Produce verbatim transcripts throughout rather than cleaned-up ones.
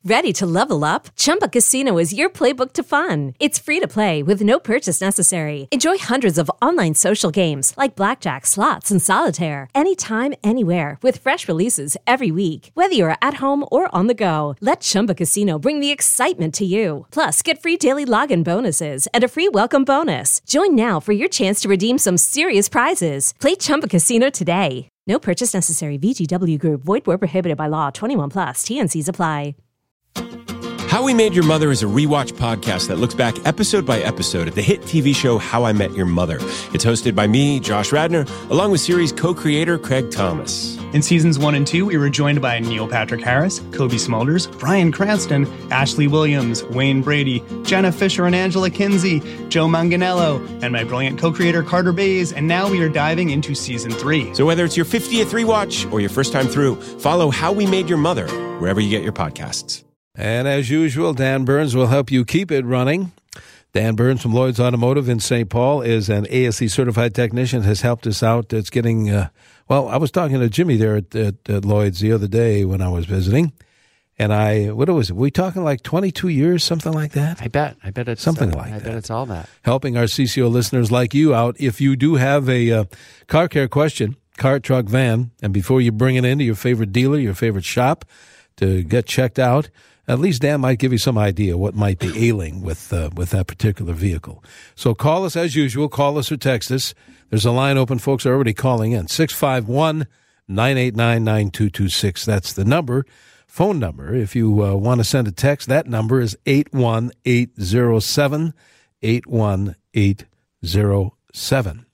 Ready to level up? Chumba Casino is your playbook to fun. It's free to play with no purchase necessary. Enjoy hundreds of online social games like blackjack, slots, and solitaire anytime, anywhere with fresh releases every week. Whether you're at home or on the go, let Chumba Casino bring the excitement to you. Plus, get free daily login bonuses and a free welcome bonus. Join now for your chance to redeem some serious prizes. Play Chumba Casino today. No purchase necessary. V G W Group. Void where prohibited by law. twenty-one plus. T N Cs apply. How We Made Your Mother is a rewatch podcast that looks back episode by episode at the hit T V show How I Met Your Mother. It's hosted by me, Josh Radnor, along with series co-creator Craig Thomas. In seasons one and two, we were joined by Neil Patrick Harris, Kobe Smulders, Bryan Cranston, Ashley Williams, Wayne Brady, Jenna Fisher and Angela Kinsey, Joe Manganiello, and my brilliant co-creator Carter Bays, and now we are diving into season three. So whether it's your fiftieth rewatch or your first time through, follow How We Made Your Mother wherever you get your podcasts. And as usual, Dan Burns will help you keep it running. Dan Burns from Lloyd's Automotive in Saint Paul is an A S E certified technician, has helped us out. It's getting, uh, well, I was talking to Jimmy there at, at, at Lloyd's the other day when I was visiting. And I, what was it? Were we talking like twenty-two years, something like that? I bet. I bet it's something uh, like I that. I bet it's all that. Helping our C C O listeners like you out. If you do have a uh, car care question, car, truck, van, and before you bring it into your favorite dealer, your favorite shop to get checked out, at least Dan might give you some idea what might be ailing with uh, with that particular vehicle. So call us as usual. Call us or text us. There's a line open. Folks are already calling in. six five one, nine eight nine, nine two two six. That's the number. Phone number. If you uh, want to send a text, that number is eight one eight zero seven, eight one eight zero seven.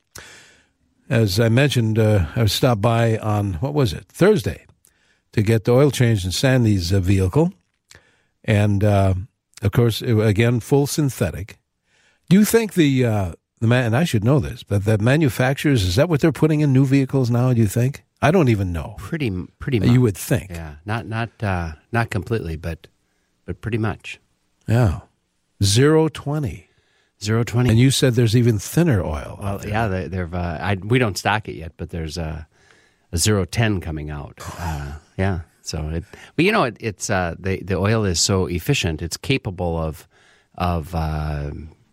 As I mentioned, uh, I stopped by on, what was it, Thursday, to get the oil changed in Sandy's uh, vehicle. And, uh, of course, it, again, full synthetic. Do you think the, uh, the man, and I should know this, but the manufacturers, is that what they're putting in new vehicles now, do you think? I don't even know. Pretty, pretty much. You would think. Yeah, not, not, uh, not completely, but, but pretty much. Yeah. Zero twenty. Zero twenty. And you said there's even thinner oil. Well, yeah, they, they're, uh, I, we don't stock it yet, but there's a, a zero ten coming out. Uh, yeah. So, it, but you know, it, it's uh, the the oil is so efficient; it's capable of of uh,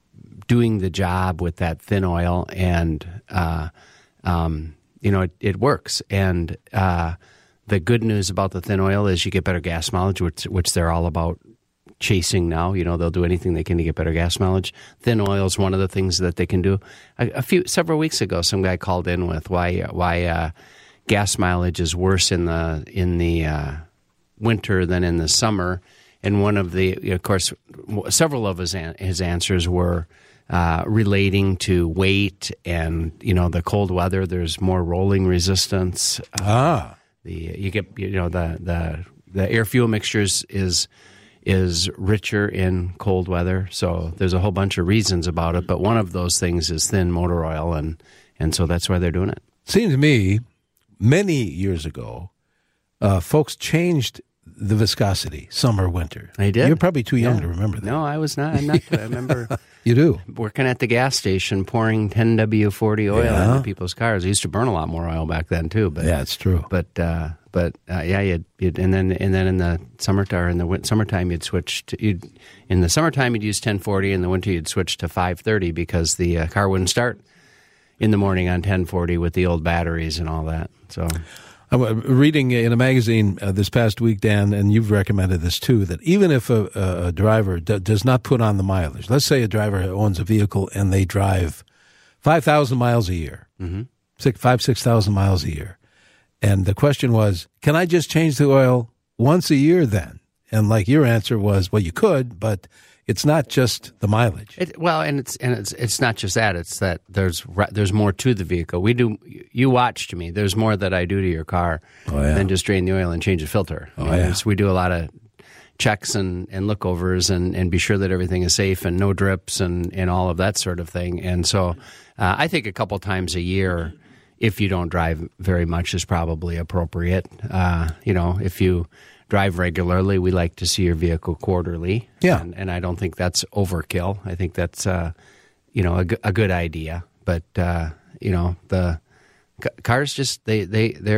doing the job with that thin oil, and uh, um, you know, it, it works. And uh, the good news about the thin oil is you get better gas mileage, which which they're all about chasing now. You know, they'll do anything they can to get better gas mileage. Thin oil is one of the things that they can do. A, a few several weeks ago, some guy called in with why why. Uh, gas mileage is worse in the in the uh, winter than in the summer, and one of the, of course, several of his an- his answers were uh, relating to weight and, you know, the cold weather. There's more rolling resistance. Uh, ah, the you get you know the the the air fuel mixtures is is richer in cold weather. So there's a whole bunch of reasons about it, but one of those things is thin motor oil, and and so that's why they're doing it. Seems to me, many years ago, uh, folks changed the viscosity, summer, winter. They did. You're probably too young yeah. to remember that. No, I was not. I'm not. I remember. You do. Working at the gas station, pouring ten W forty oil Yeah. into people's cars. I used to burn a lot more oil back then too. But Yeah, it's true. But uh, but uh, yeah, you'd, you'd and then and then in the summertime, in the win- summertime, you'd switch to you'd, in the summertime you'd use ten forty. In the winter, you'd switch to five thirty because the uh, car wouldn't start in the morning on ten forty with the old batteries and all that. So I was reading in a magazine uh, this past week, Dan, and you've recommended this too, that even if a, a, a driver d- does not put on the mileage, let's say a driver owns a vehicle and they drive five thousand miles a year, mm-hmm. six, five, six thousand miles a year. And the question was, can I just change the oil once a year then? And like your answer was, well, you could, but it's not just the mileage. It, well, and it's and it's it's not just that. It's that there's there's more to the vehicle. We do. You watched me. There's more that I do to your car oh, yeah. than just drain the oil and change the filter. Oh, you know, yeah. We do a lot of checks and, and lookovers and, and be sure that everything is safe and no drips and, and all of that sort of thing. And so uh, I think a couple times a year, if you don't drive very much, is probably appropriate. Uh, you know, if you drive regularly, we like to see your vehicle quarterly. Yeah. And, and I don't think that's overkill. I think that's, uh, you know, a, g- a good idea. But, uh, you know, the c- cars just, they, they, they're,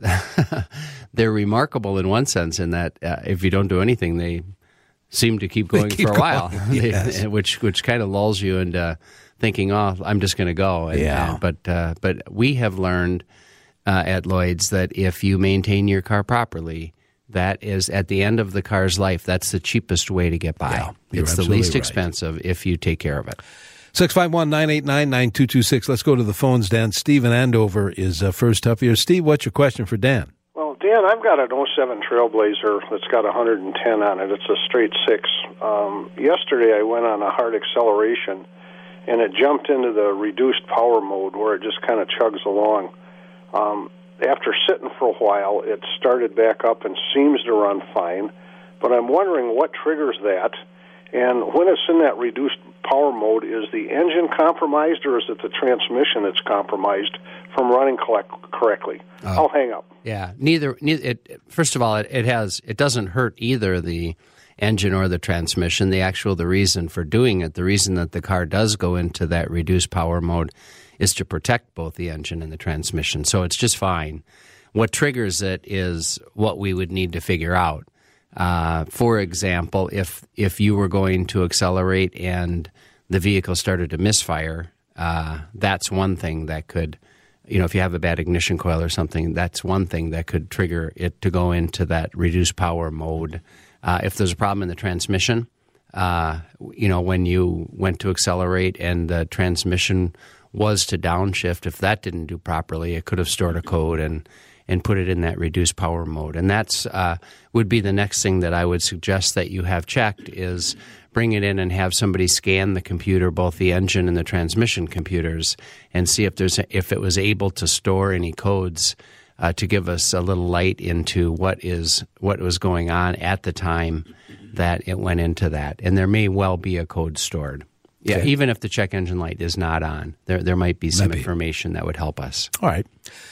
they're remarkable in one sense in that uh, if you don't do anything, they seem to keep going keep for a while, going, yes. they, which which kind of lulls you into thinking, oh, I'm just going to go. And, Yeah. uh, but uh, but we have learned uh, at Lloyd's that if you maintain your car properly, that is at the end of the car's life, that's the cheapest way to get by. Yeah, you're it's the absolutely least right. expensive if you take care of it. six five one, nine eight nine, nine two two six. Let's go to the phones, Dan. Steve in Andover is uh, first up here. Steve, what's your question for Dan? Well, Dan, I've got an oh seven Trailblazer that's got one hundred ten on it. It's a straight six. Um, yesterday I went on a hard acceleration, and it jumped into the reduced power mode where it just kind of chugs along. Um, after sitting for a while, it started back up and seems to run fine, but I'm wondering what triggers that. And when it's in that reduced power mode, is the engine compromised or is it the transmission that's compromised from running collect- correctly? Uh, I'll hang up. Yeah, neither. neither it, first of all, it, it has it doesn't hurt either the engine or the transmission. The actual the reason for doing it, the reason that the car does go into that reduced power mode, is to protect both the engine and the transmission. So it's just fine. What triggers it is what we would need to figure out. Uh, for example, if if you were going to accelerate and the vehicle started to misfire, uh, that's one thing that could, you know, if you have a bad ignition coil or something, that's one thing that could trigger it to go into that reduced power mode. Uh, if there's a problem in the transmission, uh, you know, when you went to accelerate and the transmission was to downshift, if that didn't do properly, it could have stored a code and and put it in that reduced power mode. And that's uh, would be the next thing that I would suggest that you have checked is bring it in and have somebody scan the computer, both the engine and the transmission computers, and see if there's a, if it was able to store any codes uh, to give us a little light into what is what was going on at the time that it went into that. And there may well be a code stored. Yeah, Okay. even if the check engine light is not on, there there might be some Maybe. information that would help us. All right.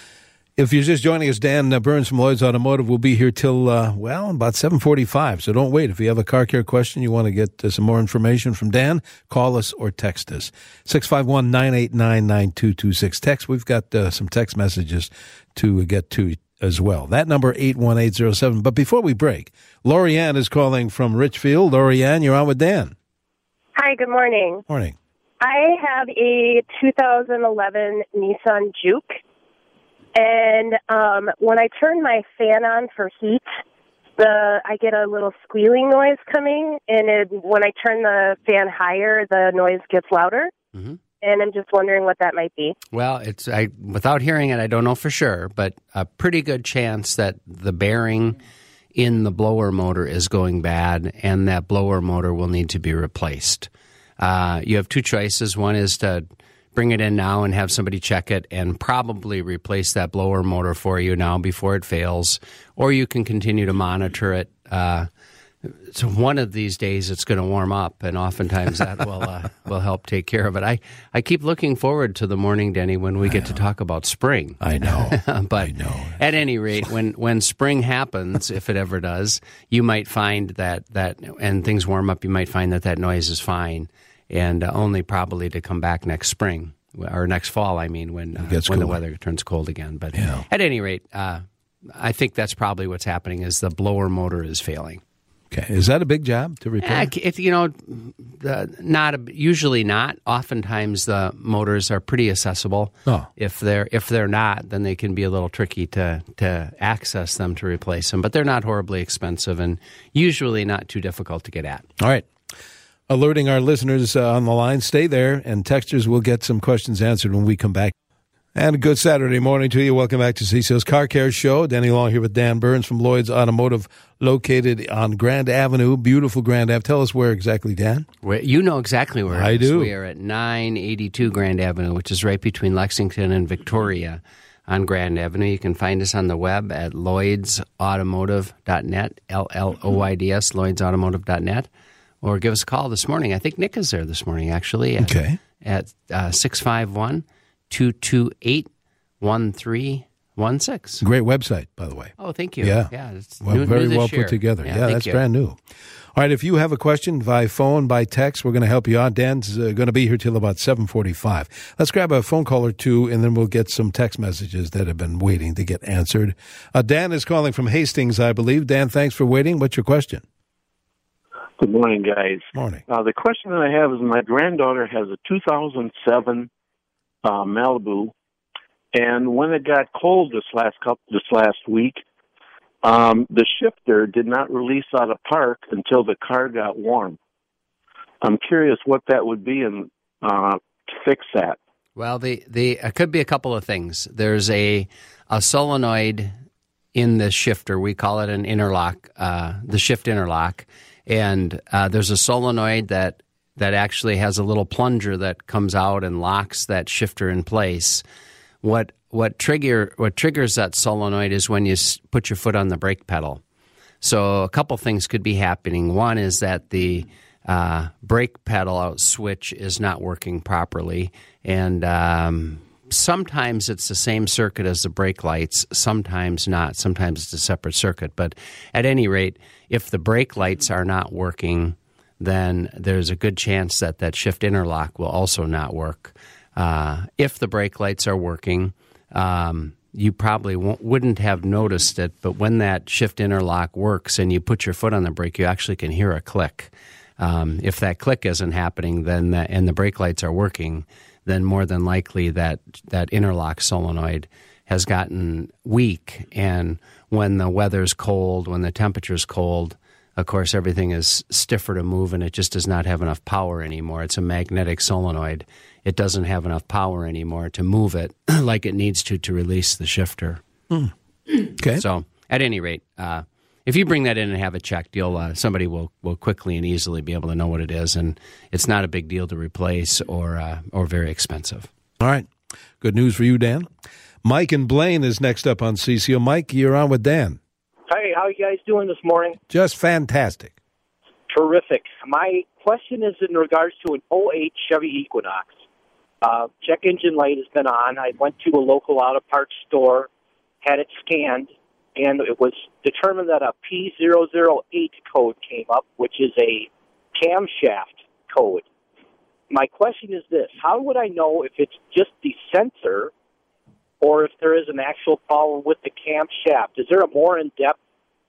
If you're just joining us, Dan uh, Burns from Lloyd's Automotive will be here till, uh, well, about seven forty-five. So don't wait. If you have a car care question, you want to get uh, some more information from Dan, call us or text us. six five one, nine eight nine, nine two two six. Text, we've got uh, some text messages to get to as well. That number, eight one eight zero seven. But before we break, Lorianne is calling from Richfield. Lorianne, you're on with Dan. Hi, good morning. Morning. I have a two thousand eleven Nissan Juke, and um, when I turn my fan on for heat, the I get a little squealing noise coming, and it, when I turn the fan higher, the noise gets louder. Mm-hmm. And I'm just wondering what that might be. Well, it's I without hearing it, I don't know for sure, but a pretty good chance that the bearing in the blower motor is going bad, and that blower motor will need to be replaced. Uh, you have two choices. One is to bring it in now and have somebody check it and probably replace that blower motor for you now before it fails, or you can continue to monitor it. Uh, so one of these days it's going to warm up, and oftentimes that will uh, will help take care of it. I, I keep looking forward to the morning, Denny, when we get to talk about spring. I know. But I know. at any rate, when, when spring happens, if it ever does, you might find that, that and things warm up, you might find that that noise is fine, and uh, only probably to come back next spring, or next fall, I mean, when, uh, when gets the cooler. weather turns cold again. But Yeah. at any rate, uh, I think that's probably what's happening is the blower motor is failing. Okay. Is that a big job to repair? Yeah, it, you know, the, not a, usually not. Oftentimes the motors are pretty accessible. Oh. If they're if they're not, then they can be a little tricky to to access them to replace them. But they're not horribly expensive and usually not too difficult to get at. All right. Alerting our listeners uh, on the line, stay there, and texters will get some questions answered when we come back. And a good Saturday morning to you. Welcome back to C C O's Car Care Show. Danny Long here with Dan Burns from Lloyd's Automotive, located on Grand Avenue, beautiful Grand Ave. Tell us where exactly, Dan. Where, you know exactly where I it is. do. We are at nine eighty-two Grand Avenue, which is right between Lexington and Victoria on Grand Avenue. You can find us on the web at lloyds automotive dot net, L L O I D S, lloyds automotive dot net, or give us a call this morning. I think Nick is there this morning, actually, at, Okay. at uh, six five one, two two eight, one three one six. Great website, by the way. Oh, thank you. Yeah. yeah it's Well, new, very new this well year. put together. Yeah, thank that's you. brand new. All All right, if you have a question by phone, by text, we're going to help you out. Dan's uh, going to be here till about seven forty-five. Let's grab a phone call or two, and then we'll get some text messages that have been waiting to get answered. Uh, Dan is calling from Hastings, I believe. Dan, thanks for waiting. What's your question? Good morning, guys. Morning. Uh, the question that I have is my granddaughter has a two thousand seven uh, Malibu, and when it got cold this last couple, this last week, Um, the shifter did not release out of park until the car got warm. I'm curious what that would be and uh, to fix that. Well, the the it could be a couple of things. There's a a solenoid in the shifter. We call it an interlock, uh, the shift interlock, and uh, there's a solenoid that that actually has a little plunger that comes out and locks that shifter in place. What What trigger what triggers that solenoid is when you put your foot on the brake pedal. So a couple things could be happening. One is that the uh, brake pedal out switch is not working properly, and um, sometimes it's the same circuit as the brake lights, sometimes not. Sometimes it's a separate circuit. But at any rate, if the brake lights are not working, then there's a good chance that that shift interlock will also not work. Uh, if the brake lights are working, um, you probably won't, wouldn't have noticed it, but when that shift interlock works and you put your foot on the brake, you actually can hear a click. Um, if that click isn't happening, then that, and the brake lights are working, then more than likely that that interlock solenoid has gotten weak. And when the weather's cold, when the temperature's cold, of course, everything is stiffer to move, and it just does not have enough power anymore. It's a magnetic solenoid. It doesn't have enough power anymore to move it like it needs to to release the shifter. Mm. Okay. So, at any rate, uh, if you bring that in and have it checked, you'll uh, somebody will, will quickly and easily be able to know what it is, and it's not a big deal to replace or uh, or very expensive. All right. Good news for you, Dan. Mike and Blaine is next up on C C O. Mike, you're on with Dan. Hey, how are you guys doing this morning? Just fantastic. Terrific. My question is in regards to an oh eight Chevy Equinox. Uh, check engine light has been on. I went to a local auto parts store, had it scanned, and it was determined that a P zero zero eight code came up, which is a camshaft code. My question is this: how would I know if it's just the sensor or if there is an actual problem with the camshaft? Is there a more in-depth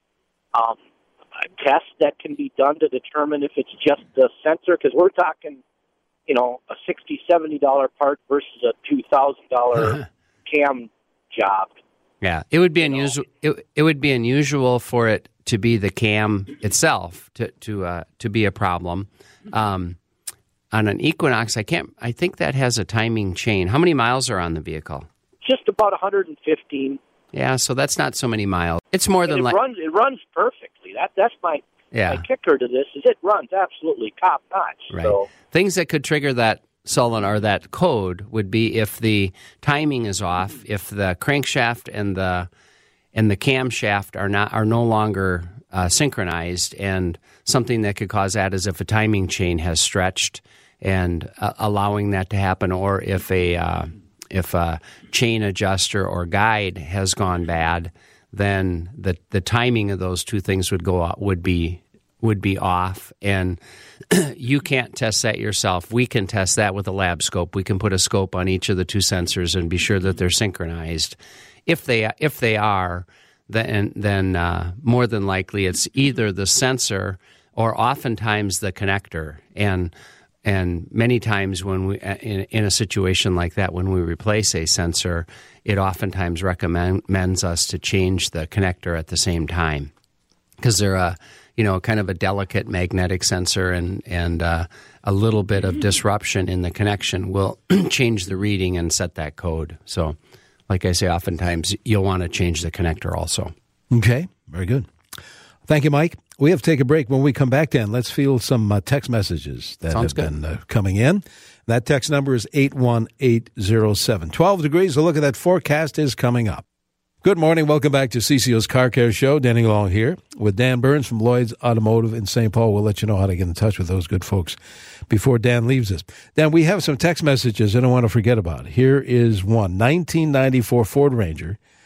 um, test that can be done to determine if it's just the sensor? Because we're talking, you know, a sixty dollars, seventy dollars part versus a two thousand dollars cam job. Yeah, it would be unusual. It, it would be unusual for it to be the cam itself to to uh, to be a problem. Um, on an Equinox, I can't. I think that has a timing chain. How many miles are on the vehicle? Just about one hundred fifteen. Yeah, so that's not so many miles. It's more and than it like runs. It runs perfectly. That that's my yeah. my kicker to this is it runs absolutely top notch. Right. So things that could trigger that solenoid or that code would be if the timing is off, if the crankshaft and the and the camshaft are not are no longer uh, synchronized, and something that could cause that is if a timing chain has stretched and uh, allowing that to happen, or if a uh, if a chain adjuster or guide has gone bad, then the the timing of those two things would go would be would be off, and you can't test that yourself. We can test that with a lab scope. We can put a scope on each of the two sensors and be sure that they're synchronized. If they if they are, then then uh, more than likely it's either the sensor or oftentimes the connector. And and many times when we in, in a situation like that, when we replace a sensor, it oftentimes recommends us to change the connector at the same time, because they're a you know kind of a delicate magnetic sensor, and and uh, a little bit of disruption in the connection will change the reading and set that code. So, like I say, oftentimes you'll want to change the connector also. Okay, very good. Thank you, Mike. We have to take a break. When we come back, Dan, let's field some uh, text messages that Sounds have good. been uh, coming in. That text number is eight one eight zero seven. twelve degrees. A look at that forecast is coming up. Good morning. Welcome back to C C O's Car Care Show. Danny Long here with Dan Burns from Lloyd's Automotive in Saint Paul. We'll let you know how to get in touch with those good folks before Dan leaves us. Dan, we have some text messages I don't want to forget about. Here is one. nineteen ninety-four Ford Ranger.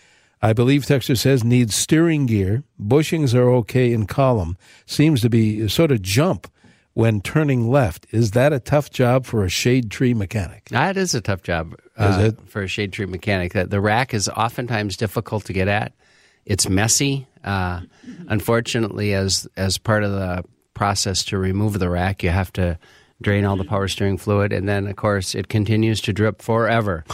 I believe Texter says needs steering gear. Bushings are okay in column. Seems to be sort of jump when turning left. Is that a tough job for a shade tree mechanic? That is a tough job uh, is it? for a shade tree mechanic. The, the rack is oftentimes difficult to get at. It's messy. Uh, unfortunately, as as part of the process to remove the rack, you have to drain all the power steering fluid, and then, of course, it continues to drip forever.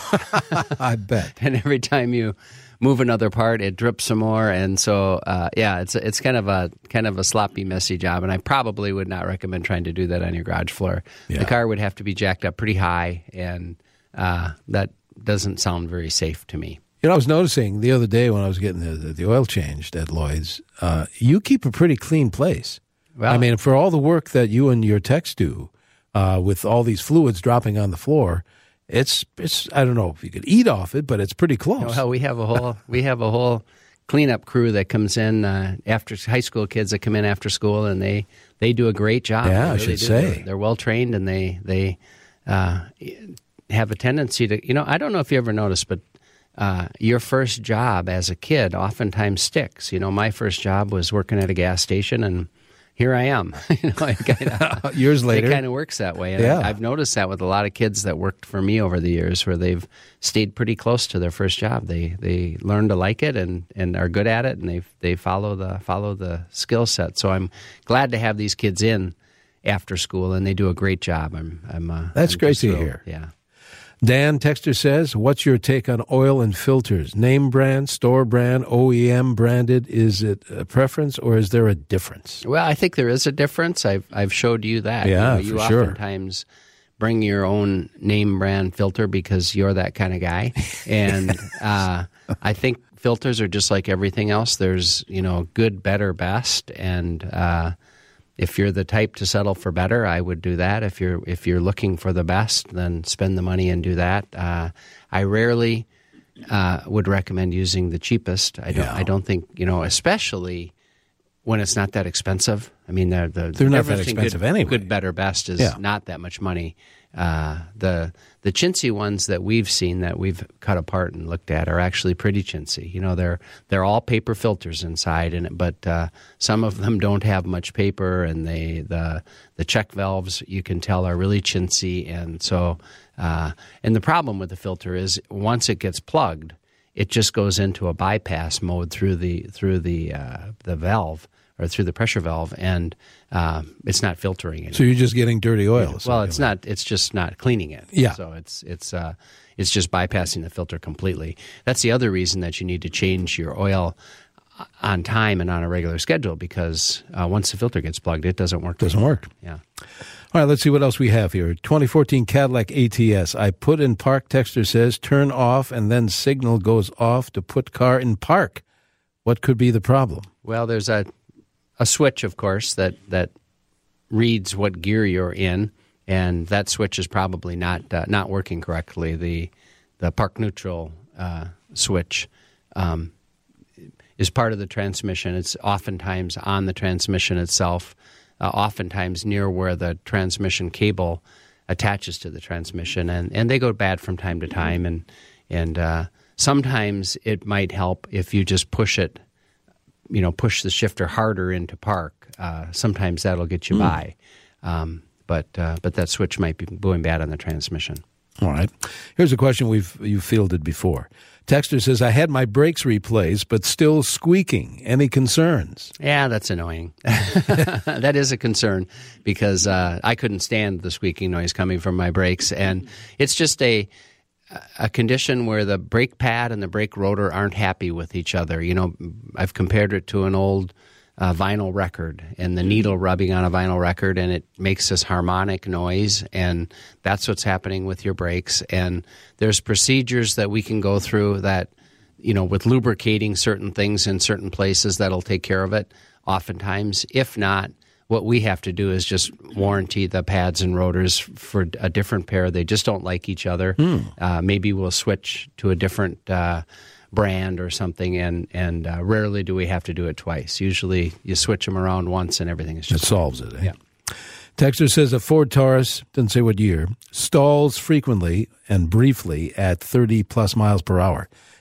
I bet. And every time you move another part, it drips some more, and so uh, yeah, it's it's kind of a kind of a sloppy, messy job, and I probably would not recommend trying to do that on your garage floor. Yeah. The car would have to be jacked up pretty high, and uh, that doesn't sound very safe to me. You know, I was noticing the other day when I was getting the, the oil changed at Lloyd's, uh, you keep a pretty clean place. Well, I mean, for all the work that you and your techs do uh, with all these fluids dropping on the floor, it's it's I don't know if you could eat off it, but it's pretty close. Well, we have a whole we have a whole cleanup crew that comes in uh, after high school kids that come in after school, and they, they do a great job. Yeah, they I really should do. say they're, they're well trained, and they they uh, have a tendency to you know I don't know if you ever noticed, but uh, your first job as a kid oftentimes sticks. You know, my first job was working at a gas station, and here I am. you know, it kinda, Years later. It kind of works that way. And Yeah. I, I've noticed that with a lot of kids that worked for me over the years where they've stayed pretty close to their first job. They they learn to like it and, and are good at it, and they they follow the follow the skill set. So I'm glad to have these kids in after school, and they do a great job. I'm, I'm uh, That's I'm great just to thrilled. hear. Yeah. Dan Texter says, what's your take on oil and filters? Name brand, store brand, O E M branded? Is it a preference or is there a difference? Well, I think there is a difference. I've I've showed you that. Yeah, you, know, you for sure. oftentimes bring your own name brand filter because you're that kind of guy. And uh, I think filters are just like everything else. There's, you know, good, better, best. And uh, if you're the type to settle for better, I would do that. If you're if you're looking for the best, then spend the money and do that. Uh, I rarely uh, would recommend using the cheapest. I don't. Yeah. I don't think you know, especially when it's not that expensive. I mean, they're, the They're not that everything expensive good, anyway. Good, better, best is Yeah. not that much money. Uh, the the chintzy ones that we've seen that we've cut apart and looked at are actually pretty chintzy. You know, they're they're all paper filters inside, and but uh, some of them don't have much paper, and they the the check valves you can tell are really chintzy, and so uh, and the problem with the filter is once it gets plugged, it just goes into a bypass mode through the through the uh, the valve or through the pressure valve, and uh, it's not filtering it. So you're just getting dirty oil. Well, it's not. It's just not cleaning it. Yeah. So it's it's uh, it's just bypassing the filter completely. That's the other reason that you need to change your oil on time and on a regular schedule, because uh, once the filter gets plugged, it doesn't work. Doesn't work. Yeah. All right, let's see what else we have here. twenty fourteen Cadillac A T S. I put in park, Texter says, turn off, and then signal goes off to put car in park. What could be the problem? Well, there's a a switch, of course, that that reads what gear you're in, and that switch is probably not uh, not working correctly. The the park neutral uh, switch um, is part of the transmission. It's oftentimes on the transmission itself, uh, oftentimes near where the transmission cable attaches to the transmission, and, and they go bad from time to time. And and uh, sometimes it might help if you just push it. You know, push the shifter harder into park. Uh, sometimes that'll get you mm. by, um, but uh, but that switch might be going bad on the transmission. All right. Here's a question we've you fielded before. Texter says, I had my brakes replaced, but still squeaking. Any concerns? Yeah, that's annoying. That is a concern because uh, I couldn't stand the squeaking noise coming from my brakes, and it's just a. a condition where the brake pad and the brake rotor aren't happy with each other. You know, I've compared it to an old uh, vinyl record and the needle rubbing on a vinyl record, and it makes this harmonic noise, and that's what's happening with your brakes. And there's procedures that we can go through that, you know, with lubricating certain things in certain places that'll take care of it oftentimes. If not, what we have to do is just warranty the pads and rotors for a different pair. They just don't like each other. Hmm. Uh, maybe we'll switch to a different uh, brand or something, and, and uh, rarely do we have to do it twice. Usually you switch them around once and everything is just It solves it, eh? Yeah. Texter says a Ford Taurus, doesn't say what year, stalls frequently and briefly at thirty plus miles per hour.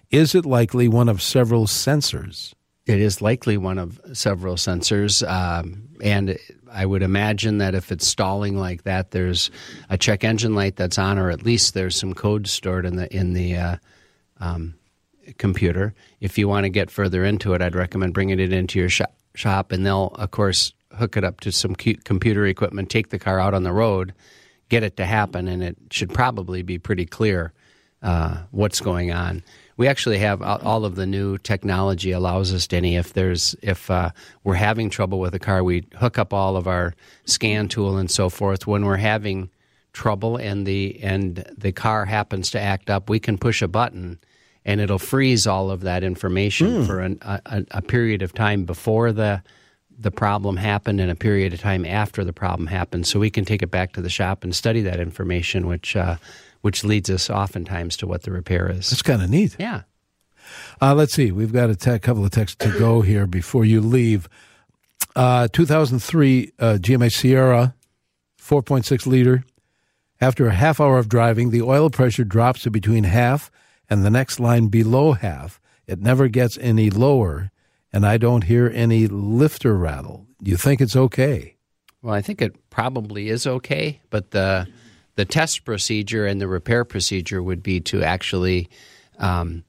Is it likely one of several sensors? It is likely one of several sensors, um, and I would imagine that if it's stalling like that, there's a check engine light that's on, or at least there's some code stored in the in the uh, um, computer. If you want to get further into it, I'd recommend bringing it into your shop, shop, and they'll, of course, hook it up to some computer equipment, take the car out on the road, get it to happen, and it should probably be pretty clear uh, what's going on. We actually have all of the new technology allows us, Denny, if there's if uh, we're having trouble with a car, we hook up all of our scan tool and so forth. When we're having trouble and the and the car happens to act up, we can push a button and it'll freeze all of that information mm. for an, a, a period of time before the the problem happened and a period of time after the problem happened. So we can take it back to the shop and study that information, which uh, which leads us oftentimes to what the repair is. That's kind of neat. Yeah. Uh, let's see. We've got a te- couple of texts to go here before you leave. Uh, two thousand three uh, G M A Sierra, four point six liter. After a half hour of driving, the oil pressure drops to between half and the next line below half. It never gets any lower, and I don't hear any lifter rattle. Do you think it's okay? Well, I think it probably is okay, but the the test procedure and the repair procedure would be to actually um,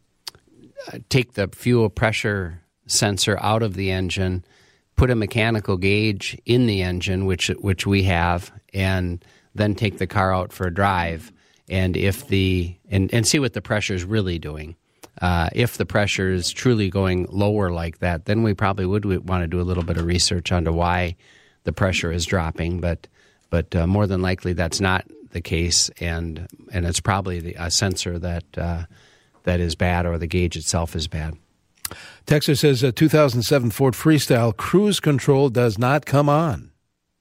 take the fuel pressure sensor out of the engine, put a mechanical gauge in the engine, which which we have, and then take the car out for a drive, and if the and, and see what the pressure is really doing. Uh, if the pressure is truly going lower like that, then we probably would want to do a little bit of research onto why the pressure is dropping. But but uh, more than likely, that's not the case, and and it's probably the, a sensor that uh, that is bad, or the gauge itself is bad. Texter says a two thousand seven Ford Freestyle cruise control does not come on.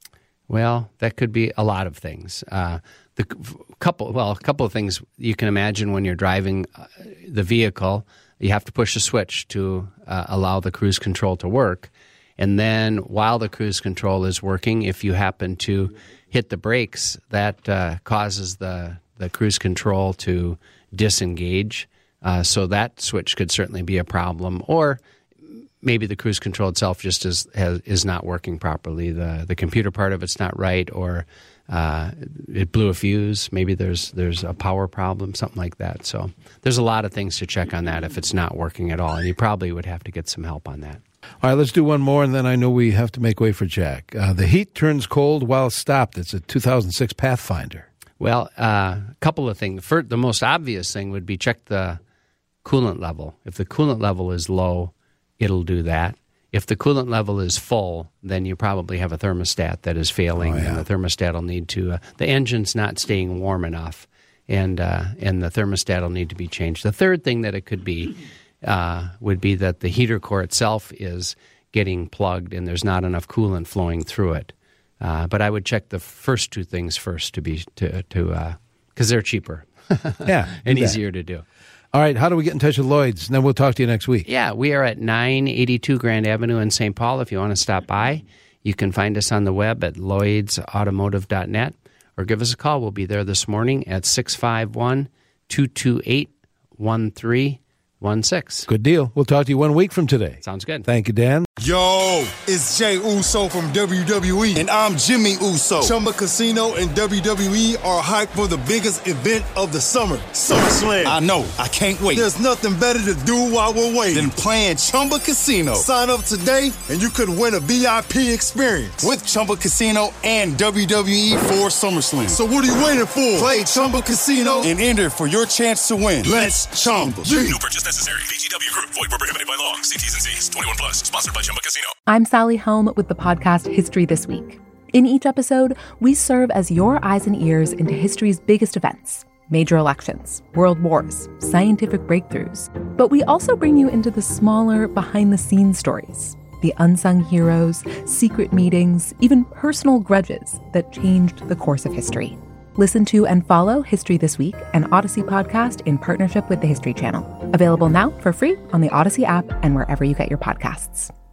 Well, that could be a lot of things. Uh, the couple, well, a couple of things you can imagine when you're driving the vehicle. You have to push a switch to uh, allow the cruise control to work, and then while the cruise control is working, if you happen to hit the brakes, that uh, causes the the cruise control to disengage. Uh, so that switch could certainly be a problem, or maybe the cruise control itself just is has, is not working properly. The the computer part of it's not right, or uh, it blew a fuse. Maybe there's there's a power problem, something like that. So there's a lot of things to check on that if it's not working at all, and you probably would have to get some help on that. All right, let's do one more, and then I know we have to make way for Jack. Uh, the heat turns cold while stopped. It's a two thousand six Pathfinder. Well, a uh, couple of things. First, the most obvious thing would be check the coolant level. If the coolant level is low, it'll do that. If the coolant level is full, then you probably have a thermostat that is failing, oh, yeah. and the thermostat will need to, uh, the engine's not staying warm enough, and uh, and the thermostat will need to be changed. The third thing that it could be uh, would be that the heater core itself is getting plugged and there's not enough coolant flowing through it. Uh, but I would check the first two things first to be to to uh, because they're cheaper, yeah, and easier to do. All right, how do we get in touch with Lloyd's? And then we'll talk to you next week. Yeah, we are at nine eighty-two Grand Avenue in Saint Paul. If you want to stop by, you can find us on the web at lloyds automotive dot net, or give us a call. We'll be there this morning at six five one, two two eight, one three one six. Good deal. We'll talk to you one week from today. Sounds good. Thank you, Dan. Yo, it's Jay Uso from W W E, and I'm Jimmy Uso. Chumba Casino and W W E are hyped for the biggest event of the summer, SummerSlam. I know, I can't wait. There's nothing better to do while we're waiting than playing Chumba Casino. Sign up today, and you could win a V I P experience with Chumba Casino and W W E for SummerSlam. So what are you waiting for? Play Chumba Casino and enter for your chance to win. Let's Chumba. No purchase necessary. V G W Group. Void where prohibited by law. See T's and C's. twenty-one plus. Sponsored by Chumba Casino. I'm Sally Helm with the podcast History This Week. In each episode, we serve as your eyes and ears into history's biggest events, major elections, world wars, scientific breakthroughs. But we also bring you into the smaller, behind-the-scenes stories, the unsung heroes, secret meetings, even personal grudges that changed the course of history. Listen to and follow History This Week, an Odyssey podcast in partnership with the History Channel. Available now for free on the Odyssey app and wherever you get your podcasts.